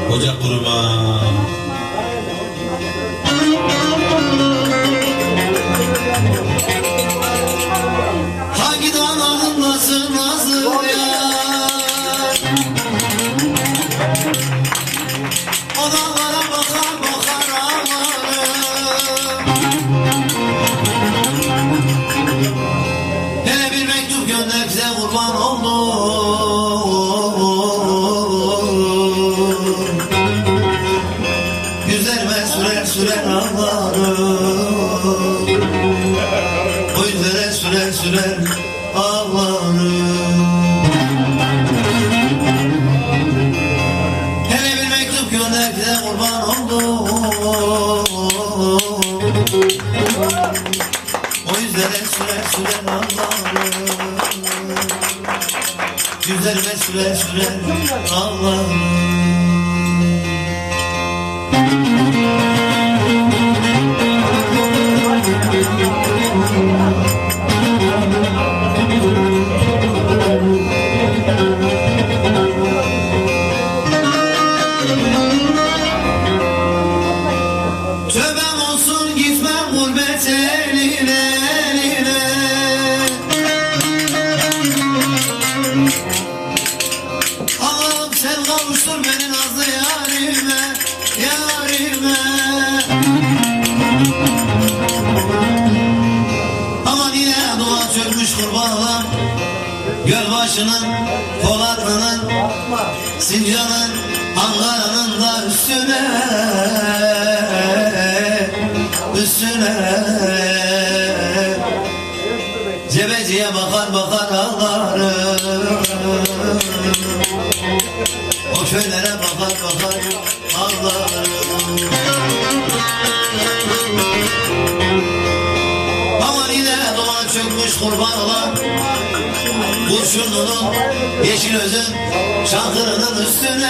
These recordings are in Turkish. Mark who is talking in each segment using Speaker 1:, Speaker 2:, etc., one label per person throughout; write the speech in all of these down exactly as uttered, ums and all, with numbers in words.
Speaker 1: Ocak kuruma. Hangi dağların nasıl nasıl ya? O dağlara bakar bakar ağlarım. Hele bir mektup gönder bize kurban oldum. Yüzlerime sürer sürer ağlarım. O yüzlere sürer sürer ağlarım. Hele bir mektup gönder bize kurban oldum. O yüzlere sürer sürer ağlarım. Yüzlerime sürer sürer ağlarım. Tövbem olsun gitmem gurbet eline eline. Allah'ım sen kavuştur beni nazlı yarime yarime. Aman yine dua çökmüş kurbanım. Gölbaşı'nın, Polatlı'nın, Sincan'ın, Ankara'nın da üstüne, üstüne. Cebeciye bakar bakar ağlarım. O köylere bakar bakar ağlarım. Aman yine duman çökmüş kurban olan Kurşunlu'nun, Yeşilöz'ün, Çankırı'nın üstüne,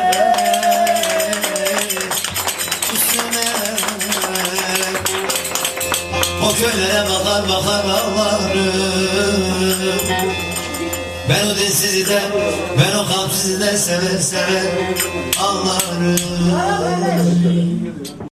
Speaker 1: üstüne. O köylere bakar bakar ağlarım. Ben o dinsizi de, ben o kalpsizi de sever sever ağlarım.